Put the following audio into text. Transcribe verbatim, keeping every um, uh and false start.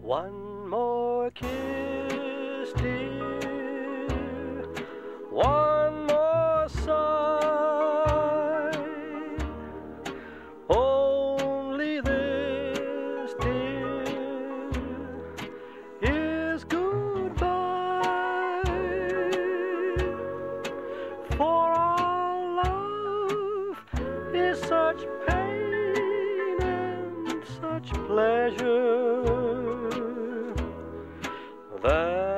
One more kiss, dear, one more sigh. Only this, dear, is goodbye. For our love is such pain and such pleasure that